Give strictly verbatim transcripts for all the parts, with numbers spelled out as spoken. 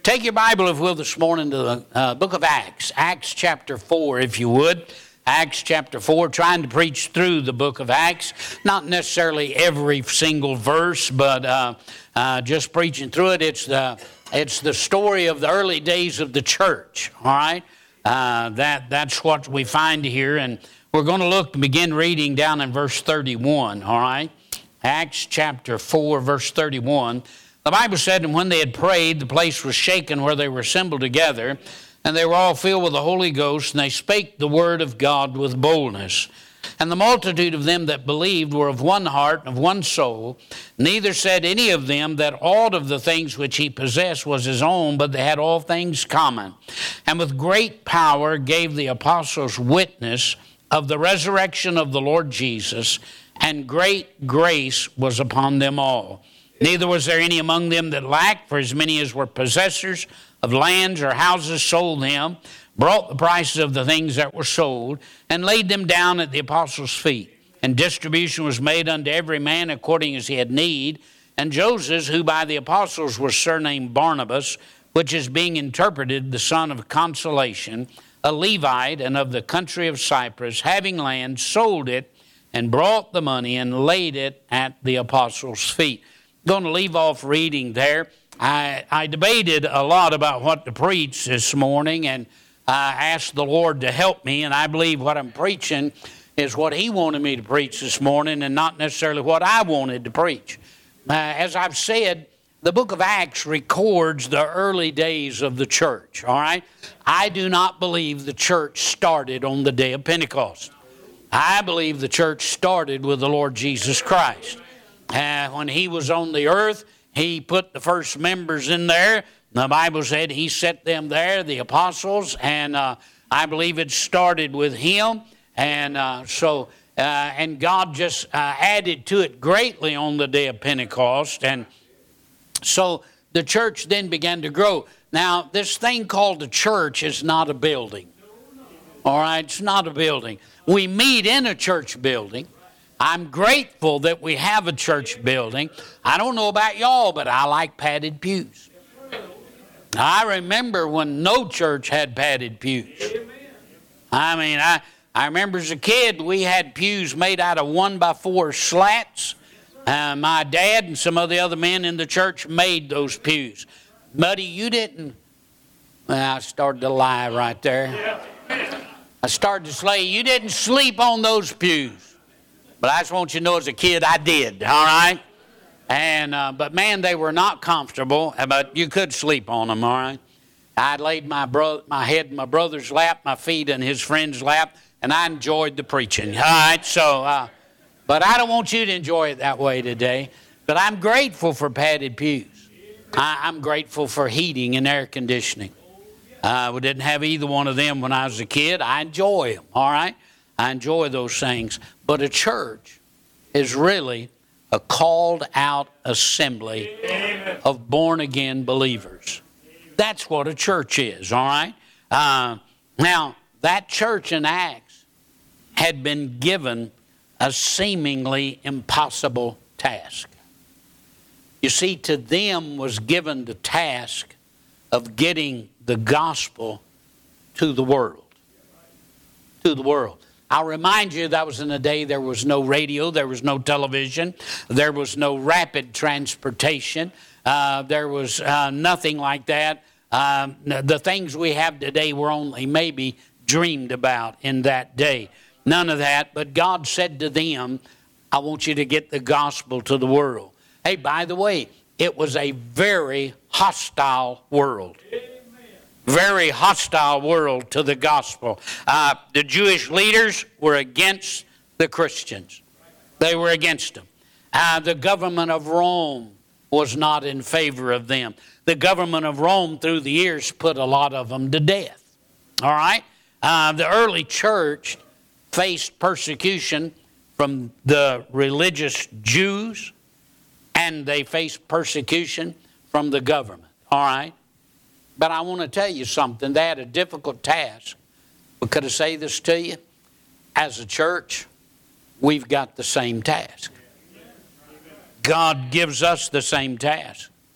Take your Bible, if you will, this morning to the uh, book of Acts. Acts chapter four, if you would. Acts chapter four, trying to preach through the book of Acts. Not necessarily every single verse, but uh, uh, just preaching through it. It's the, it's the story of the early days of the church, all right? Uh, that, that's what we find here, and we're going to look to begin reading down in verse thirty-one, all right? Acts chapter four, verse thirty-one. The Bible said, and when they had prayed, the place was shaken where they were assembled together, and they were all filled with the Holy Ghost, and they spake the word of God with boldness. And the multitude of them that believed were of one heart and of one soul. Neither said any of them that aught of the things which he possessed was his own, but they had all things common. And with great power gave the apostles witness of the resurrection of the Lord Jesus, and great grace was upon them all. Neither was there any among them that lacked, for as many as were possessors of lands or houses sold them, brought the prices of the things that were sold, and laid them down at the apostles' feet. And distribution was made unto every man according as he had need. And Joseph, who by the apostles was surnamed Barnabas, which is being interpreted the son of consolation, a Levite and of the country of Cyprus, having land, sold it, and brought the money and laid it at the apostles' feet. Going to leave off reading there. I, I debated a lot about what to preach this morning, and I asked the Lord to help me, and I believe what I'm preaching is what He wanted me to preach this morning and not necessarily what I wanted to preach. Uh, as I've said, the book of Acts records the early days of the church, all right? I do not believe the church started on the day of Pentecost. I believe the church started with the Lord Jesus Christ. Uh, when He was on the earth, He put the first members in there. The Bible said He set them there, the apostles, and uh, I believe it started with Him. And uh, so, uh, and God just uh, added to it greatly on the day of Pentecost. And so the church then began to grow. Now, this thing called the church is not a building. All right, it's not a building. We meet in a church building. I'm grateful that we have a church building. I don't know about y'all, but I like padded pews. I remember when no church had padded pews. I mean, I, I remember as a kid, we had pews made out of one by four slats. Uh, my dad and some of the other men in the church made those pews. Buddy, you didn't. Well, I started to lie right there. I started to say, you didn't sleep on those pews. But I just want you to know as a kid, I did, all right? And uh, but, man, they were not comfortable, but you could sleep on them, all right? I laid my, bro- my head in my brother's lap, my feet in his friend's lap, and I enjoyed the preaching, all right? So, uh, but I don't want you to enjoy it that way today. But I'm grateful for padded pews. I- I'm grateful for heating and air conditioning. Uh, we didn't have either one of them when I was a kid. I enjoy them, all right? I enjoy those things. But a church is really a called out assembly Amen. Of born again believers. That's what a church is, all right? Uh, now, that church in Acts had been given a seemingly impossible task. You see, to them was given the task of getting the gospel to the world. To the world. I'll remind you that was in a day there was no radio, there was no television, there was no rapid transportation, uh, there was uh, nothing like that. Uh, the things we have today were only maybe dreamed about in that day. None of that, but God said to them, I want you to get the gospel to the world. Hey, by the way, it was a very hostile world. Very hostile world to the gospel. Uh, the Jewish leaders were against the Christians. They were against them. Uh, the government of Rome was not in favor of them. The government of Rome through the years put a lot of them to death. All right? Uh, the early church faced persecution from the religious Jews, and they faced persecution from the government. All right? But I want to tell you something. They had a difficult task. But could I say this to you? As a church, we've got the same task. God gives us the same task.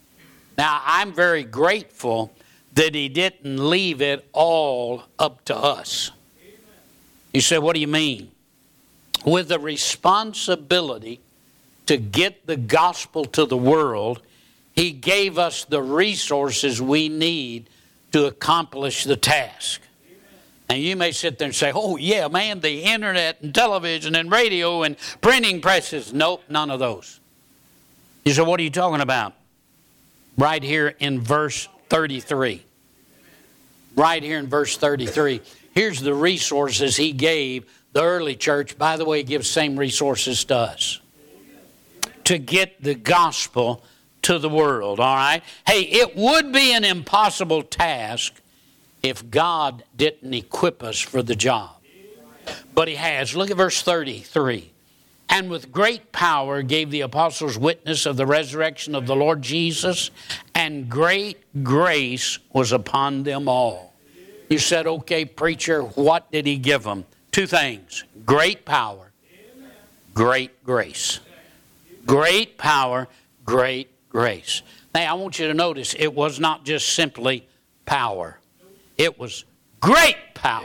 Now, I'm very grateful that he didn't leave it all up to us. You say, what do you mean? With the responsibility to get the gospel to the world, he gave us the resources we need to accomplish the task. And you may sit there and say, oh, yeah, man, the internet and television and radio and printing presses. Nope, none of those. You say, what are you talking about? Right here in verse thirty-three. Right here in verse thirty-three. Here's the resources he gave the early church. By the way, he gives same resources to us to get the gospel to the world, all right? Hey, it would be an impossible task if God didn't equip us for the job. But he has. Look at verse thirty-three. And with great power gave the apostles witness of the resurrection of the Lord Jesus, and great grace was upon them all. You said, okay, preacher, what did he give them? Two things. Great power, great grace. Great power, great grace. Now, I want you to notice it was not just simply power. It was great power.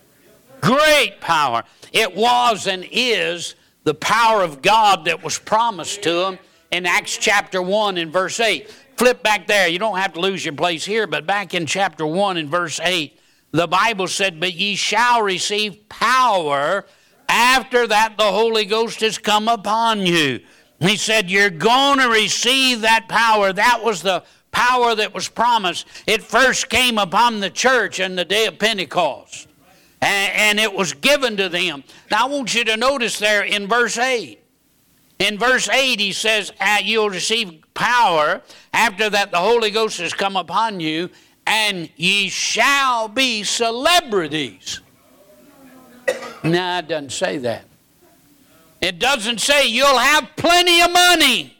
Great power. It was and is the power of God that was promised to them in Acts chapter one and verse eight. Flip back there. You don't have to lose your place here, but back in chapter one and verse eight, the Bible said, but ye shall receive power after that the Holy Ghost has come upon you. He said, you're going to receive that power. That was the power that was promised. It first came upon the church on the day of Pentecost. And, and it was given to them. Now I want you to notice there in verse eight. In verse eight he says, you'll receive power after that the Holy Ghost has come upon you, and ye shall be celebrities. No, it doesn't say that. It doesn't say you'll have plenty of money.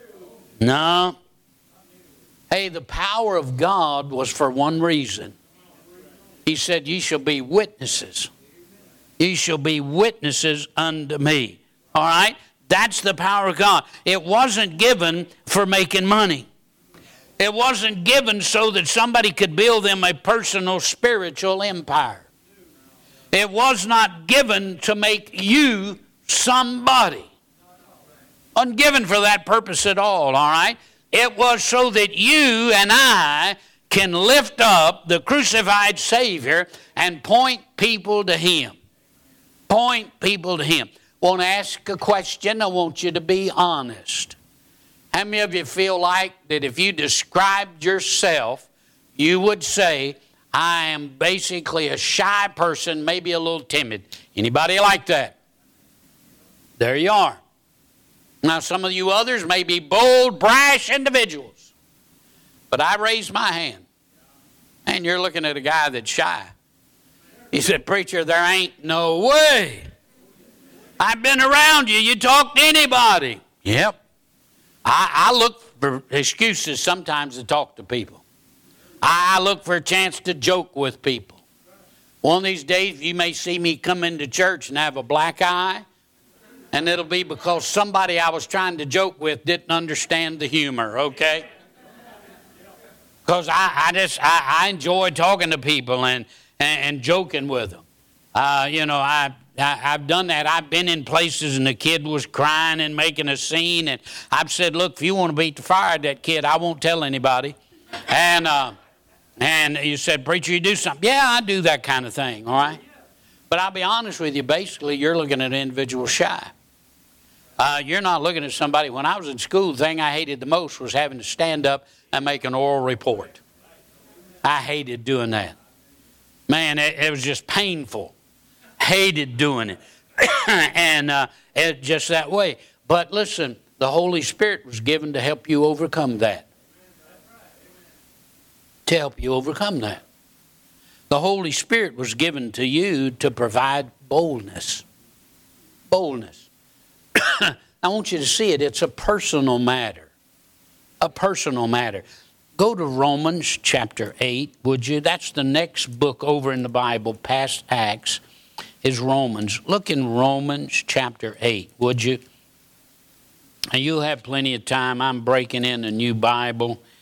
No. Hey, the power of God was for one reason. He said, ye shall be witnesses. Ye shall be witnesses unto me. All right? That's the power of God. It wasn't given for making money. It wasn't given so that somebody could build them a personal spiritual empire. It was not given to make you somebody. Wasn't given for that purpose at all, all right? It was so that you and I can lift up the crucified Savior and point people to Him. Point people to Him. Want to ask a question? I want you to be honest. How many of you feel like that if you described yourself, you would say, I am basically a shy person, maybe a little timid? Anybody like that? There you are. Now, some of you others may be bold, brash individuals. But I raised my hand. And you're looking at a guy that's shy. He said, preacher, there ain't no way. I've been around you. You talk to anybody. Yep. I, I look for excuses sometimes to talk to people. I, I look for a chance to joke with people. One of these days you may see me come into church and have a black eye. And it'll be because somebody I was trying to joke with didn't understand the humor, okay? Because I, I just, I, I enjoy talking to people and, and, and joking with them. Uh, you know, I, I, I've done that. I've been in places and the kid was crying and making a scene. And I've said, look, if you want to beat the fire at that kid, I won't tell anybody. And, uh, and you said, preacher, you do something. Yeah, I do that kind of thing, all right? But I'll be honest with you, basically, you're looking at an individual shy. Uh, you're not looking at somebody. When I was in school, the thing I hated the most was having to stand up and make an oral report. I hated doing that. Man, it, it was just painful. Hated doing it. and uh, it just that way. But listen, the Holy Spirit was given to help you overcome that. To help you overcome that. The Holy Spirit was given to you to provide boldness. Boldness. I want you to see it. It's a personal matter. A personal matter. Go to Romans chapter eight, would you? That's the next book over in the Bible, past Acts, is Romans. Look in Romans chapter eight, would you? And you'll have plenty of time. I'm breaking in a new Bible.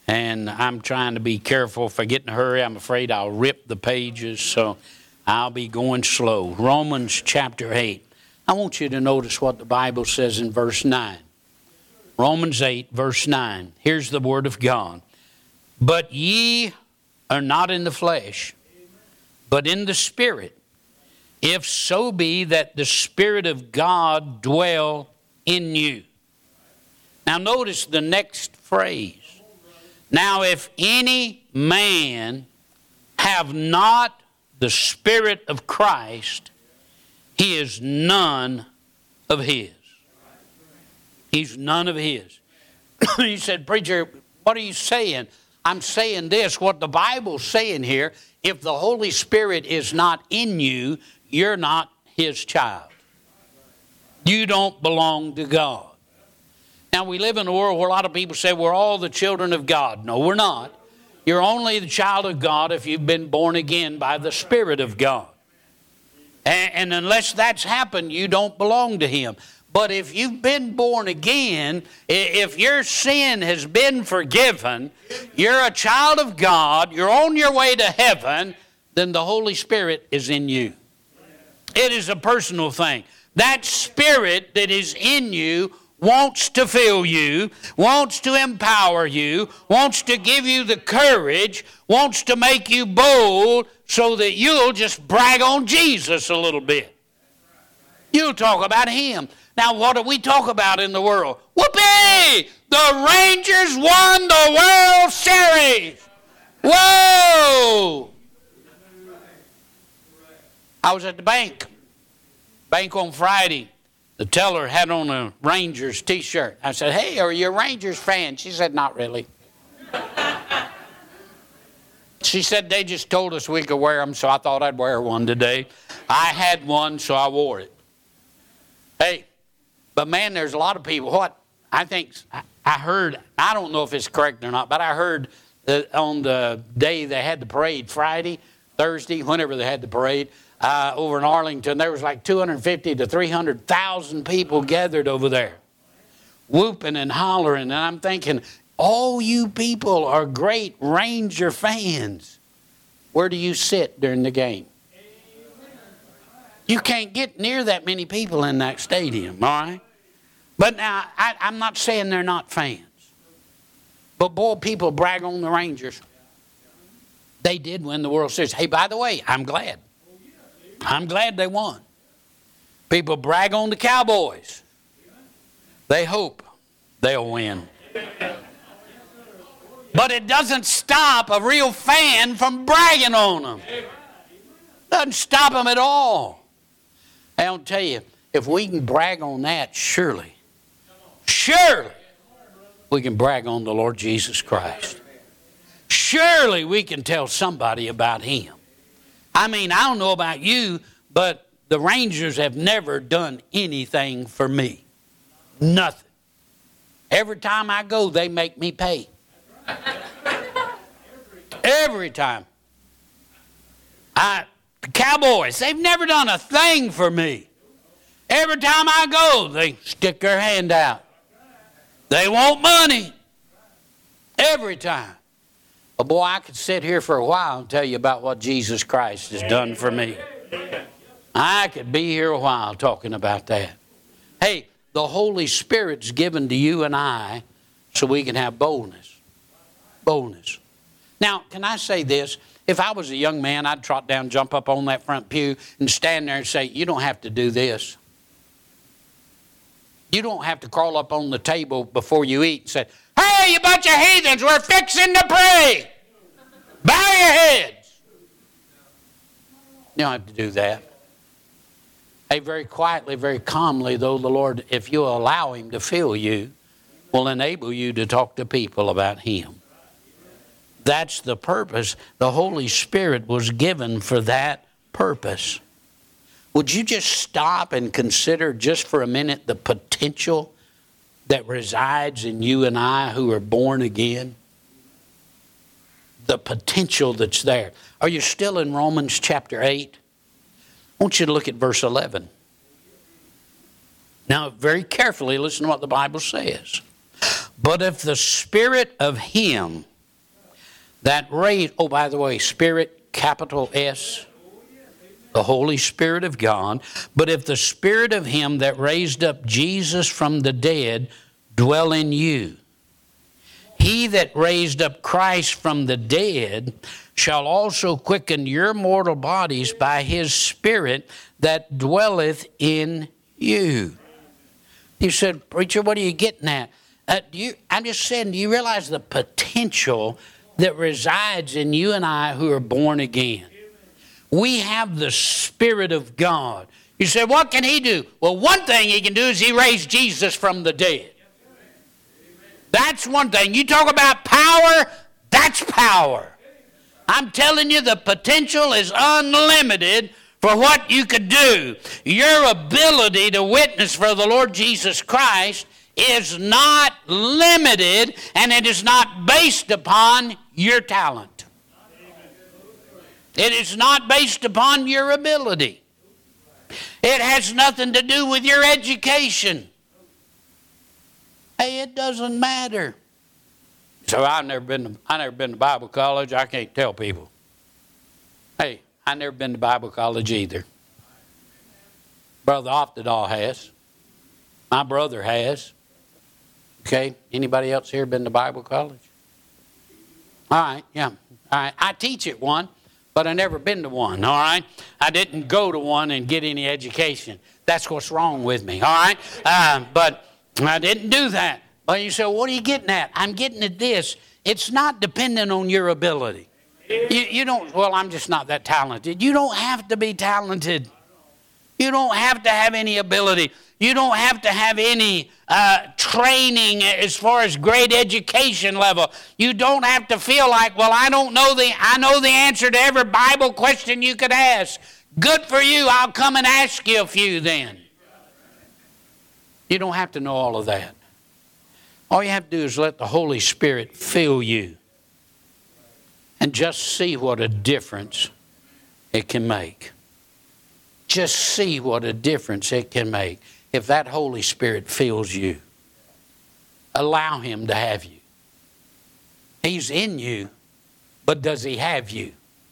And I'm trying to be careful. If I get in a hurry, I'm afraid I'll rip the pages, so I'll be going slow. Romans chapter eight. I want you to notice what the Bible says in verse nine. Romans eight, verse nine. Here's the word of God. But ye are not in the flesh, but in the Spirit, if so be that the Spirit of God dwell in you. Now notice the next phrase. Now if any man have not the Spirit of Christ, he is none of his. He's none of his. You said, preacher, what are you saying? I'm saying this, what the Bible's saying here, if the Holy Spirit is not in you, you're not his child. You don't belong to God. Now, we live in a world where a lot of people say we're all the children of God. No, we're not. You're only the child of God if you've been born again by the Spirit of God. And, and unless that's happened, you don't belong to him. But if you've been born again, if your sin has been forgiven, you're a child of God, you're on your way to heaven, then the Holy Spirit is in you. It is a personal thing. That Spirit that is in you wants to fill you, wants to empower you, wants to give you the courage, wants to make you bold so that you'll just brag on Jesus a little bit. You'll talk about him. Now, what do we talk about in the world? Whoopee! The Rangers won the World Series. Whoa! I was at the bank. Bank on Friday. The teller had on a Rangers t-shirt. I said, hey, are you a Rangers fan? She said, not really. She said, they just told us we could wear them, so I thought I'd wear one today. I had one, so I wore it. Hey, but man, there's a lot of people. What I think, I heard, I don't know if it's correct or not, but I heard that on the day they had the parade, Friday, Thursday, whenever they had the parade, uh, over in Arlington, there was like two hundred fifty to three hundred thousand people gathered over there, whooping and hollering. And I'm thinking, all you people are great Ranger fans. Where do you sit during the game? You can't get near that many people in that stadium, all right? But now, I, I'm not saying they're not fans. But boy, people brag on the Rangers. They did win the World Series. Hey, by the way, I'm glad. I'm glad they won. People brag on the Cowboys. They hope they'll win. But it doesn't stop a real fan from bragging on them. Doesn't stop them at all. I'll tell you, if we can brag on that, surely, surely we can brag on the Lord Jesus Christ. Surely we can tell somebody about him. I mean, I don't know about you, but the Rangers have never done anything for me. Nothing. Every time I go, they make me pay. Every time. I, the Cowboys, they've never done a thing for me. Every time I go, they stick their hand out. They want money. Every time. But boy, I could sit here for a while and tell you about what Jesus Christ has done for me. I could be here a while talking about that. Hey, the Holy Spirit's given to you and I so we can have boldness. Boldness. Now, can I say this? If I was a young man, I'd trot down, jump up on that front pew and stand there and say, you don't have to do this. You don't have to crawl up on the table before you eat and say, hey, you bunch of heathens, we're fixing to pray. Bow your heads. You don't have to do that. Hey, very quietly, very calmly, though, the Lord, if you allow him to fill you, will enable you to talk to people about him. That's the purpose. The Holy Spirit was given for that purpose. Would you just stop and consider just for a minute the potential that resides in you and I who are born again? The potential that's there. Are you still in Romans chapter eight? I want you to look at verse eleven. Now, very carefully, listen to what the Bible says. But if the Spirit of him that raised, oh, by the way, Spirit, capital S, the Holy Spirit of God. But if the Spirit of him that raised up Jesus from the dead dwell in you, he that raised up Christ from the dead shall also quicken your mortal bodies by his Spirit that dwelleth in you. You said, preacher, what are you getting at? Uh, do you, I'm just saying, do you realize the potential that resides in you and I who are born again? We have the Spirit of God. You say, what can he do? Well, one thing he can do is he raised Jesus from the dead. That's one thing. You talk about power, that's power. I'm telling you, the potential is unlimited for what you could do. Your ability to witness for the Lord Jesus Christ is not limited, and it is not based upon your talent. It is not based upon your ability. It has nothing to do with your education. Hey, it doesn't matter. So I've never been to, I never been to Bible college. I can't tell people. Hey, I never been to Bible college either. Brother Oftedal has. My brother has. Okay, anybody else here been to Bible college? All right, yeah. All right, I teach at one, but I never been to one, all right? I didn't go to one and get any education. That's what's wrong with me, all right? Uh, but I didn't do that. But you say, well, what are you getting at? I'm getting at this. It's not dependent on your ability. You, you don't, well, I'm just not that talented. You don't have to be talented. You don't have to have any ability. You don't have to have any uh, training as far as great education level. You don't have to feel like, well, I don't know the, I know the answer to every Bible question you could ask. Good for you. I'll come and ask you a few then. You don't have to know all of that. All you have to do is let the Holy Spirit fill you and just see what a difference it can make. Just see what a difference it can make if that Holy Spirit fills you. Allow him to have you. He's in you, but does he have you?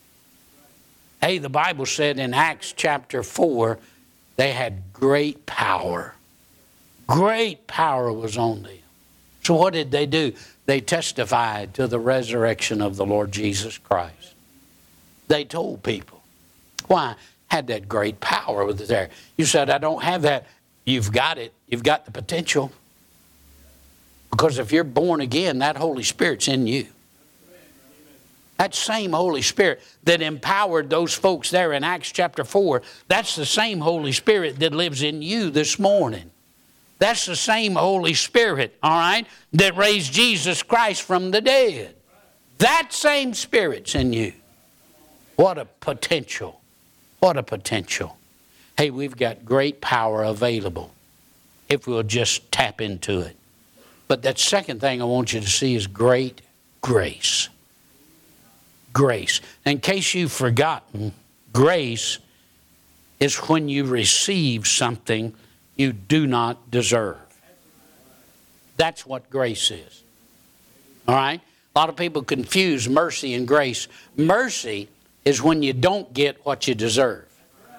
Hey, the Bible said in Acts chapter four, they had great power. Great power was on them. So what did they do? They testified to the resurrection of the Lord Jesus Christ. They told people. Why? Had that great power with it there. You said, I don't have that. You've got it. You've got the potential. Because if you're born again, that Holy Spirit's in you. That same Holy Spirit that empowered those folks there in Acts chapter four, that's the same Holy Spirit that lives in you this morning. That's the same Holy Spirit, all right, that raised Jesus Christ from the dead. That same Spirit's in you. What a potential. What a potential. Hey, we've got great power available if we'll just tap into it. But that second thing I want you to see is great grace. Grace. In case you've forgotten, grace is when you receive something you do not deserve. That's what grace is. All right? A lot of people confuse mercy and grace. Mercy is when you don't get what you deserve.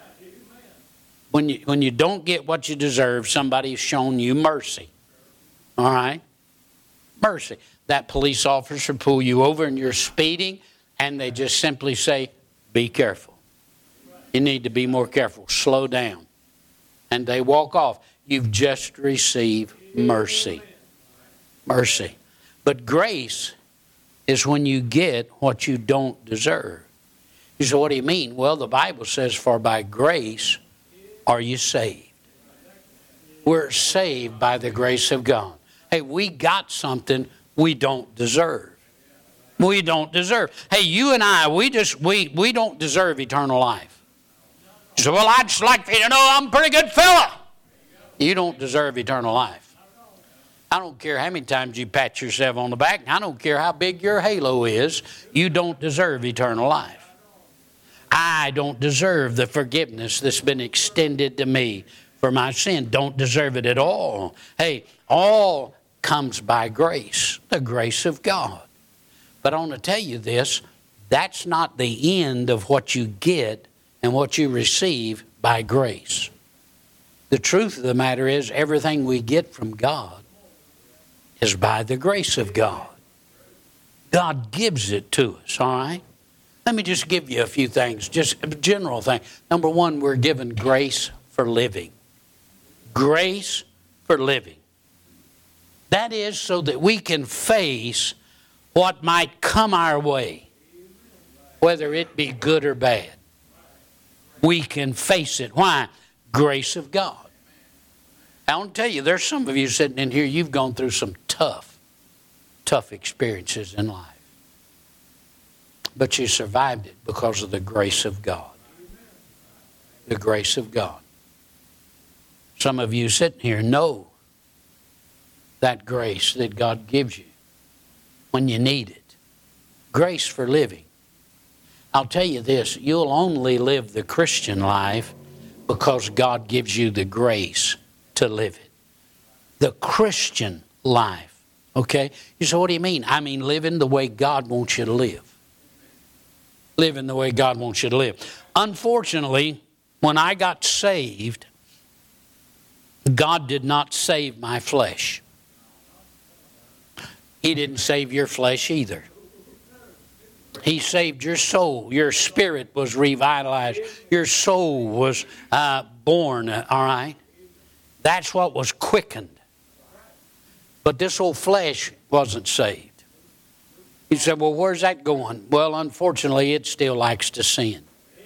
When you, when you don't get what you deserve, somebody's shown you mercy. All right? Mercy. That police officer pull you over and you're speeding, and they just simply say, be careful. You need to be more careful. Slow down. And they walk off. You've just received mercy. Mercy. But grace is when you get what you don't deserve. You say, what do you mean? Well, the Bible says, for by grace are you saved. We're saved by the grace of God. Hey, we got something we don't deserve. We don't deserve. Hey, you and I, we just we we don't deserve eternal life. So, well, I'd just like for you to know I'm a pretty good fella. You don't deserve eternal life. I don't care how many times you pat yourself on the back. I don't care how big your halo is. You don't deserve eternal life. I don't deserve the forgiveness that's been extended to me for my sin. Don't deserve it at all. Hey, all comes by grace, the grace of God. But I want to tell you this, that's not the end of what you get and what you receive by grace. The truth of the matter is everything we get from God is by the grace of God. God gives it to us, all right? Let me just give you a few things, just a general thing. Number one, we're given grace for living. Grace for living. That is so that we can face what might come our way, whether it be good or bad. We can face it. Why? Grace of God. I want to tell you, there's some of you sitting in here, you've gone through some tough, tough experiences in life. But you survived it because of the grace of God. The grace of God. Some of you sitting here know that grace that God gives you when you need it. Grace for living. I'll tell you this, you'll only live the Christian life because God gives you the grace to live it. The Christian life. Okay? You say, what do you mean? I mean living the way God wants you to live. Living the way God wants you to live. Unfortunately, when I got saved, God did not save my flesh. He didn't save your flesh either. He saved your soul. Your spirit was revitalized. Your soul was uh, born, all right? That's what was quickened. But this old flesh wasn't saved. You said, well, where's that going? Well, unfortunately, it still likes to sin.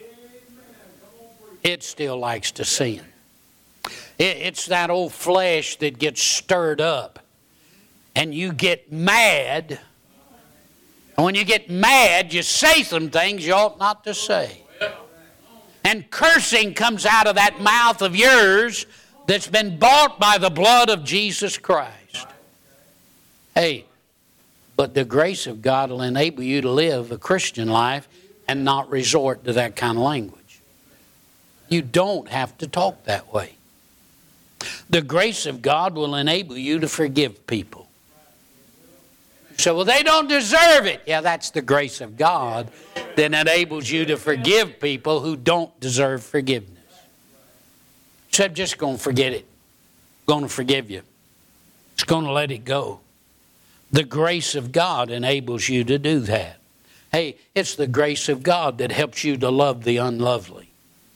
It still likes to sin. It, it's that old flesh that gets stirred up. And you get mad. And when you get mad, you say some things you ought not to say. And cursing comes out of that mouth of yours that's been bought by the blood of Jesus Christ. Hey, but the grace of God will enable you to live a Christian life and not resort to that kind of language. You don't have to talk that way. The grace of God will enable you to forgive people. So, well, they don't deserve it. Yeah, that's the grace of God that enables you to forgive people who don't deserve forgiveness. So I'm just going to forget it. Going to forgive you. Just going to let it go. The grace of God enables you to do that. Hey, it's the grace of God that helps you to love the unlovely.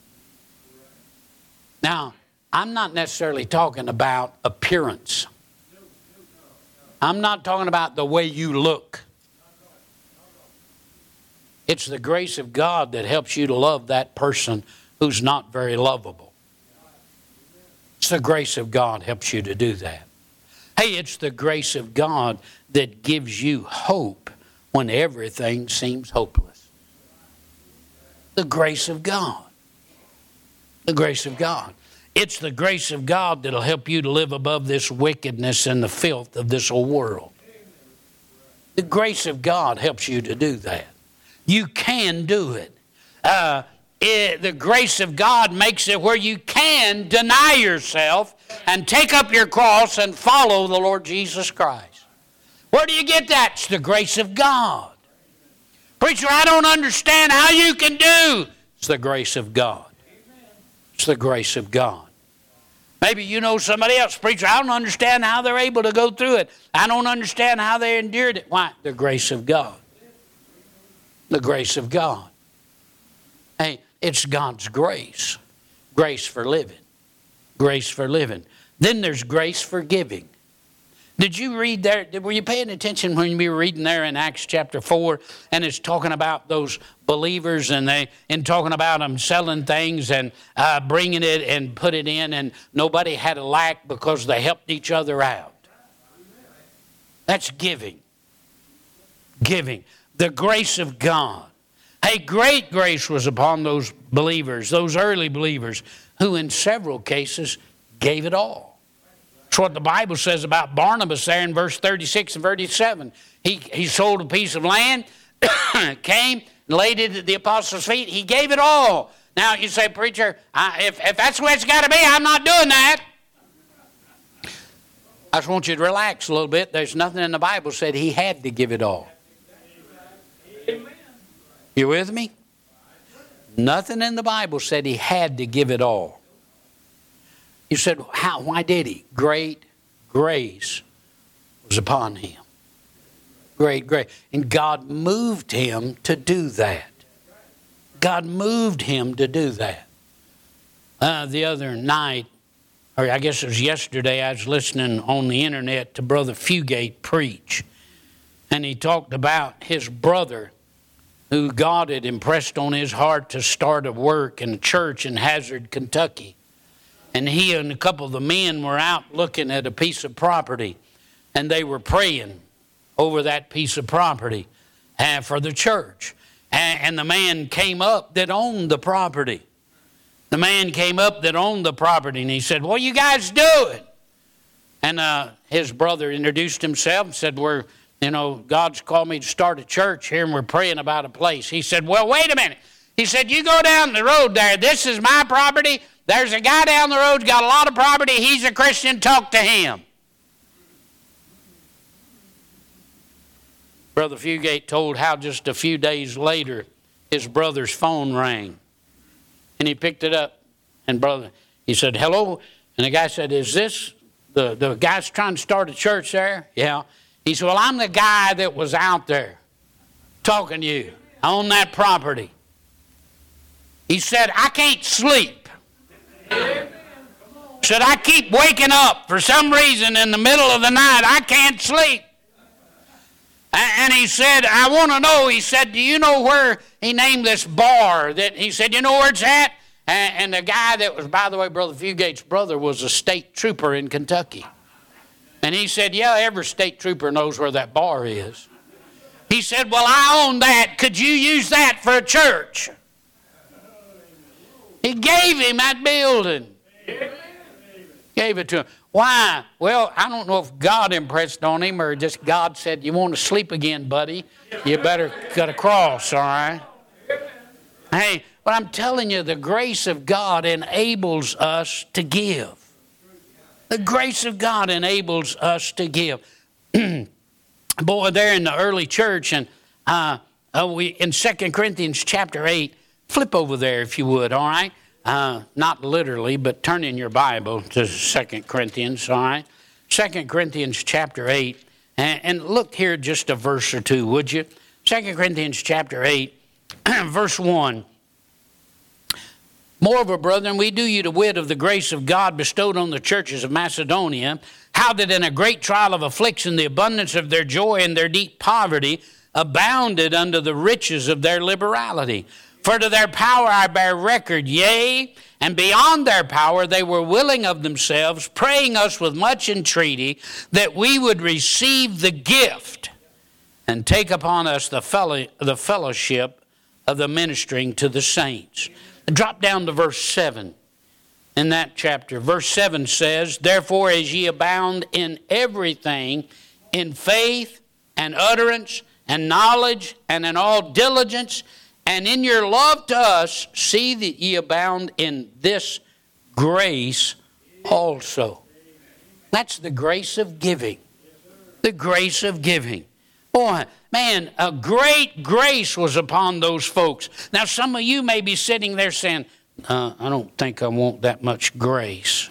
Now, I'm not necessarily talking about appearance. I'm not talking about the way you look. It's the grace of God that helps you to love that person who's not very lovable. It's the grace of God helps you to do that. Hey, it's the grace of God that gives you hope when everything seems hopeless. The grace of God. The grace of God. It's the grace of God that'll help you to live above this wickedness and the filth of this old world. The grace of God helps you to do that. You can do it. Uh, it. The grace of God makes it where you can deny yourself and take up your cross and follow the Lord Jesus Christ. Where do you get that? It's the grace of God. Preacher, I don't understand how you can do. It's the grace of God. It's the grace of God. Maybe you know somebody else. Preacher, I don't understand how they're able to go through it. I don't understand how they endured it. Why? The grace of God. The grace of God. Hey, it's God's grace. Grace for living. Grace for living. Then there's grace for giving. Did you read there? Were you paying attention when you were reading there in Acts chapter four? And it's talking about those believers and they and talking about them selling things and uh, bringing it and put it in, and nobody had a lack because they helped each other out. That's giving. Giving. The grace of God. Hey, great grace was upon those believers, those early believers, who in several cases gave it all. That's what the Bible says about Barnabas there in verse thirty-six and thirty-seven. He, he sold a piece of land, came, laid it at the apostles' feet. He gave it all. Now, you say, preacher, I, if, if that's the way it's got to be, I'm not doing that. I just want you to relax a little bit. There's nothing in the Bible that said he had to give it all. You with me? Nothing in the Bible said he had to give it all. You said, how? Why did he? Great grace was upon him. Great grace. And God moved him to do that. God moved him to do that. Uh, the other night, or I guess it was yesterday, I was listening on the internet to Brother Fugate preach. And he talked about his brother who God had impressed on his heart to start a work in a church in Hazard, Kentucky. And he and a couple of the men were out looking at a piece of property, and they were praying over that piece of property uh, for the church. And, and the man came up that owned the property. The man came up that owned the property, and he said, "What are you guys doing?" And uh, his brother introduced himself and said, "We're, you know, God's called me to start a church here, and we're praying about a place." He said, "Well, wait a minute." He said, "You go down the road there. This is my property. There's a guy down the road who's got a lot of property. He's a Christian. Talk to him." Brother Fugate told how just a few days later his brother's phone rang. And he picked it up. And brother, he said, "Hello?" And the guy said, "Is this the, the guy's trying to start a church there?" "Yeah." He said, "Well, I'm the guy that was out there talking to you on that property." He said, "I can't sleep." Said, "I keep waking up for some reason in the middle of the night. I can't sleep." And he said, "I want to know," he said, "do you know where," he named this bar, that he said, "You know where it's at?" And the guy that was, by the way, Brother Fugate's brother was a state trooper in Kentucky. And he said, "Yeah, every state trooper knows where that bar is." He said, "Well, I own that. Could you use that for a church?" He gave him that building. Gave it to him. Why? Well, I don't know if God impressed on him or just God said, "You want to sleep again, buddy? You better cut across, all right?" Hey, but I'm telling you, the grace of God enables us to give. The grace of God enables us to give. Boy, there in the early church, and uh, uh, we in Second Corinthians chapter eight, flip over there if you would, all right? Uh, not literally, but turn in your Bible to Second Corinthians, all right? Second Corinthians chapter eight, and, and look here just a verse or two, would you? Second Corinthians chapter eight, verse one. "Moreover, brethren, we do you to wit of the grace of God bestowed on the churches of Macedonia, how that in a great trial of affliction the abundance of their joy and their deep poverty abounded unto the riches of their liberality. For to their power I bear record, yea, and beyond their power they were willing of themselves, praying us with much entreaty, that we would receive the gift and take upon us the, fellow, the fellowship of the ministering to the saints." Drop down to verse seven in that chapter. Verse seven says, "Therefore as ye abound in everything, in faith and utterance and knowledge and in all diligence, and in your love to us, see that ye abound in this grace also." That's the grace of giving. The grace of giving. Boy, man, a great grace was upon those folks. Now, some of you may be sitting there saying, uh, "I don't think I want that much grace,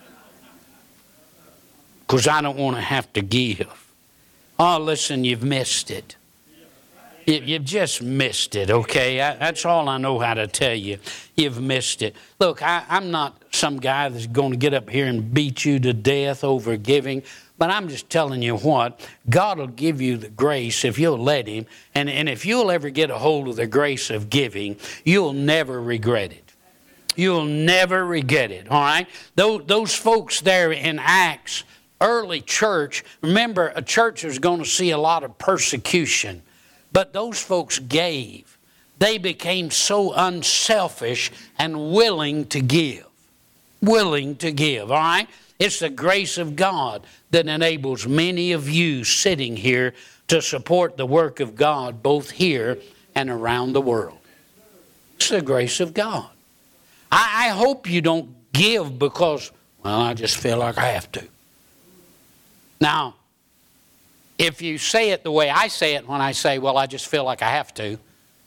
because I don't want to have to give." Oh, listen, you've missed it. You've just missed it, okay? That's all I know how to tell you. You've missed it. Look, I, I'm not some guy that's going to get up here and beat you to death over giving, but I'm just telling you what, God will give you the grace if you'll let Him, and, and if you'll ever get a hold of the grace of giving, you'll never regret it. You'll never regret it, all right? Those, those folks there in Acts, early church, remember, a church is going to see a lot of persecution. But those folks gave. They became so unselfish and willing to give. Willing to give, all right? It's the grace of God that enables many of you sitting here to support the work of God both here and around the world. It's the grace of God. I, I hope you don't give because, well, I just feel like I have to. Now, if you say it the way I say it when I say, well, I just feel like I have to,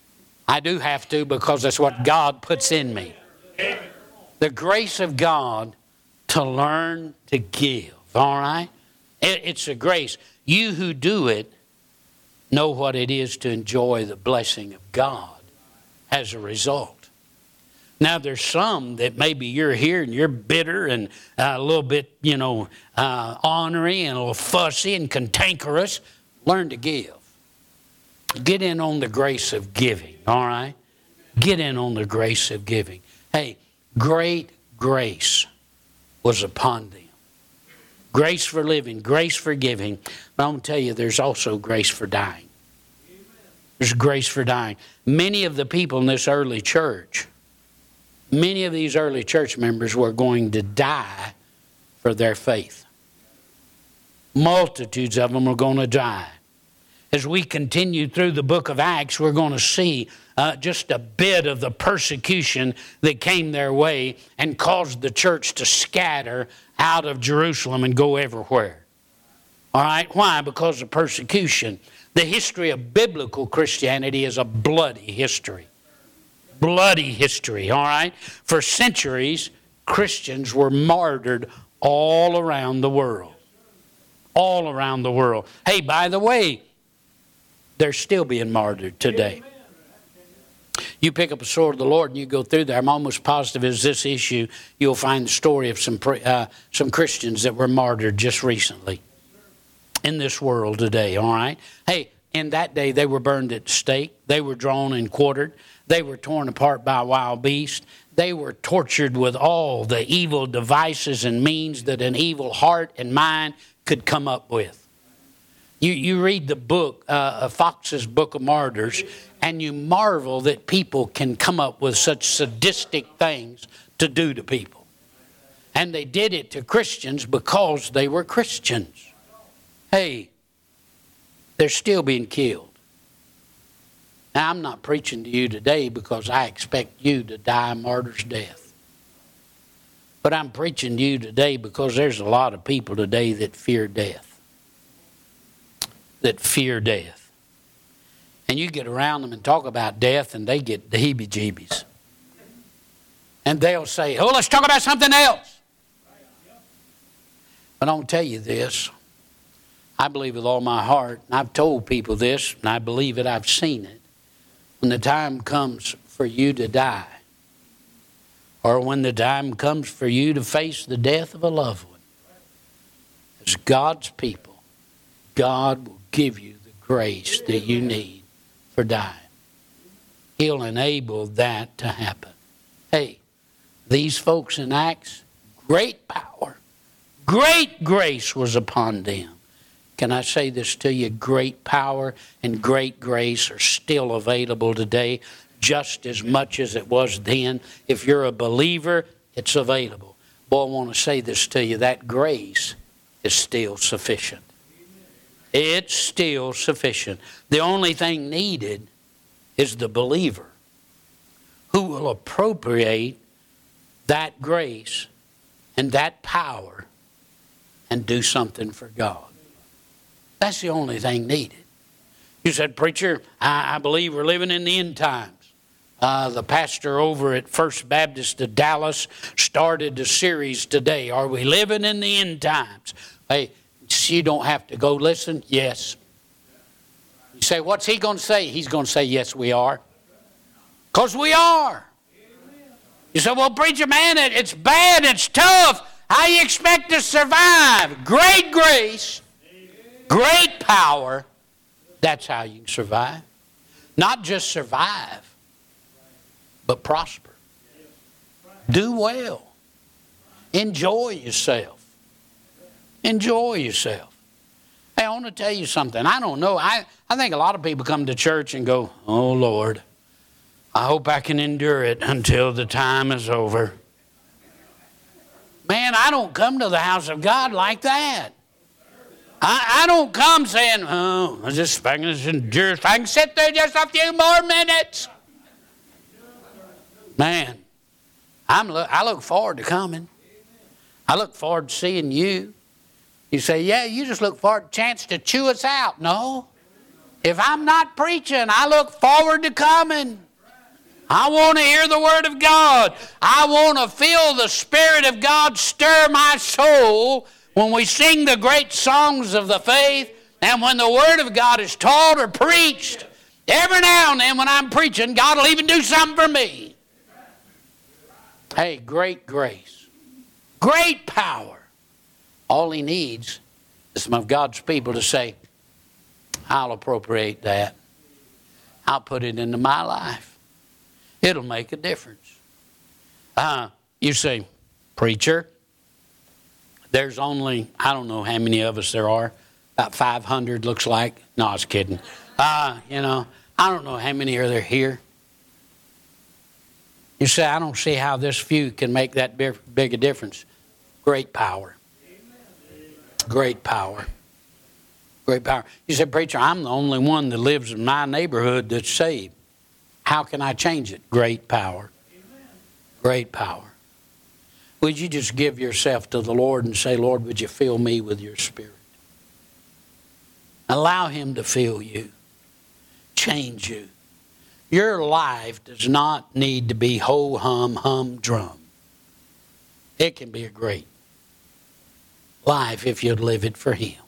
I do have to because that's what God puts in me. The grace of God to learn to give, all right? It's a grace. You who do it know what it is to enjoy the blessing of God as a result. Now, there's some that maybe you're here and you're bitter and uh, a little bit, you know, uh, ornery and a little fussy and cantankerous. Learn to give. Get in on the grace of giving, all right? Get in on the grace of giving. Hey, great grace was upon them. Grace for living, grace for giving. But I'm going to tell you, there's also grace for dying. There's grace for dying. Many of the people in this early church, many of these early church members were going to die for their faith. Multitudes of them are going to die. As we continue through the book of Acts, we're going to see uh, just a bit of the persecution that came their way and caused the church to scatter out of Jerusalem and go everywhere. All right? Why? Because of persecution. The history of biblical Christianity is a bloody history. Bloody history, all right? For centuries, Christians were martyred all around the world. All around the world. Hey, by the way, they're still being martyred today. You pick up a sword of the Lord and you go through there. I'm almost positive as this issue, you'll find the story of some uh, some Christians that were martyred just recently in this world today, all right? Hey, in that day, they were burned at the stake. They were drawn and quartered. They were torn apart by wild beasts. They were tortured with all the evil devices and means that an evil heart and mind could come up with. You, you read the book, uh, Fox's Book of Martyrs, and you marvel that people can come up with such sadistic things to do to people. And they did it to Christians because they were Christians. Hey, they're still being killed. Now, I'm not preaching to you today because I expect you to die a martyr's death. But I'm preaching to you today because there's a lot of people today that fear death. That fear death. And you get around them and talk about death and they get the heebie-jeebies. And they'll say, oh, let's talk about something else. But I'll tell you this. I believe with all my heart, and I've told people this, and I believe it, I've seen it. When the time comes for you to die, or when the time comes for you to face the death of a loved one, as God's people, God will give you the grace that you need for dying. He'll enable that to happen. Hey, these folks in Acts, great power, great grace was upon them. Can I say this to you? Great power and great grace are still available today just as much as it was then. If you're a believer, it's available. Boy, I want to say this to you. That grace is still sufficient. It's still sufficient. The only thing needed is the believer who will appropriate that grace and that power and do something for God. That's the only thing needed. You said, preacher, I, I believe we're living in the end times. Uh, the pastor over at First Baptist of Dallas started a series today. Are we living in the end times? Hey, you don't have to go listen. Yes. You say, what's he going to say? He's going to say, yes, we are. Because we are. You say, well, preacher, man, it, it's bad, it's tough. How you expect to survive? Great grace. Great power, that's how you can survive. Not just survive, but prosper. Do well. Enjoy yourself. Enjoy yourself. Hey, I want to tell you something. I don't know. I, I think a lot of people come to church and go, oh, Lord, I hope I can endure it until the time is over. Man, I don't come to the house of God like that. I, I don't come saying, oh, I just if I can just endure, if I can sit there just a few more minutes. Man, I'm look, I look forward to coming. I look forward to seeing you. You say, yeah, you just look forward to a chance to chew us out. No. If I'm not preaching, I look forward to coming. I want to hear the Word of God. I want to feel the Spirit of God stir my soul when we sing the great songs of the faith and when the Word of God is taught or preached. Every now and then when I'm preaching, God will even do something for me. Hey, great grace, great power. All He needs is some of God's people to say, I'll appropriate that. I'll put it into my life. It'll make a difference. Uh, you say, preacher, there's only, I don't know how many of us there are, about five hundred looks like. No, I was kidding. Uh, you know, I don't know how many are there here. You say, I don't see how this few can make that big a difference. Great power. Great power. Great power. You say, preacher, I'm the only one that lives in my neighborhood that's saved. How can I change it? Great power. Great power. Would you just give yourself to the Lord and say, Lord, would you fill me with your Spirit? Allow Him to fill you. Change you. Your life does not need to be ho-hum, hum-drum. It can be a great life if you'd live it for Him.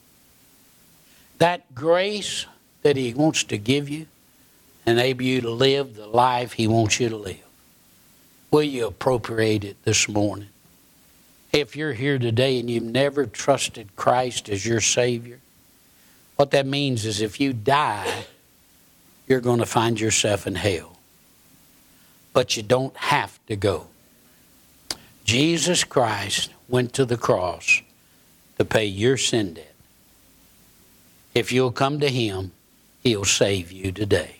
That grace that He wants to give you, enable you to live the life He wants you to live. Will you appropriate it this morning? If you're here today and you've never trusted Christ as your Savior, what that means is if you die, you're going to find yourself in hell. But you don't have to go. Jesus Christ went to the cross to pay your sin debt. If you'll come to Him, He'll save you today.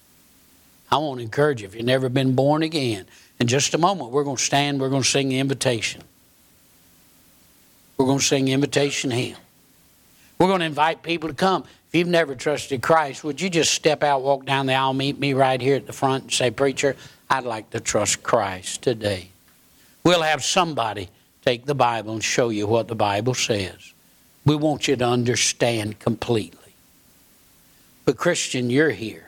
I want to encourage you, if you've never been born again, in just a moment we're going to stand, we're going to sing the invitation. We're going to sing the invitation hymn. We're going to invite people to come. If you've never trusted Christ, would you just step out, walk down the aisle, meet me right here at the front and say, preacher, I'd like to trust Christ today. We'll have somebody take the Bible and show you what the Bible says. We want you to understand completely. But Christian, you're here.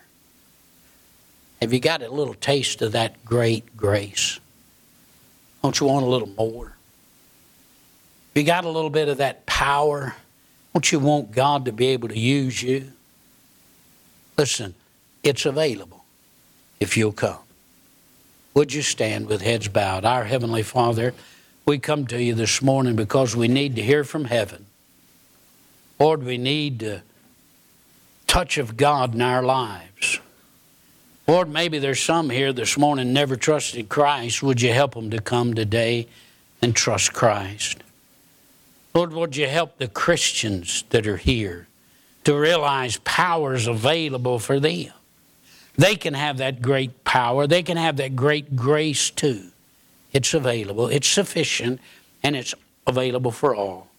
Have you got a little taste of that great grace? Don't you want a little more? Have you got a little bit of that power? Don't you want God to be able to use you? Listen, it's available if you'll come. Would you stand with heads bowed? Our Heavenly Father, we come to you this morning because we need to hear from heaven. Lord, we need the touch of God in our lives. Lord, maybe there's some here this morning never trusted Christ. Would you help them to come today and trust Christ? Lord, would you help the Christians that are here to realize power is available for them? They can have that great power. They can have that great grace too. It's available. It's sufficient, and it's available for all.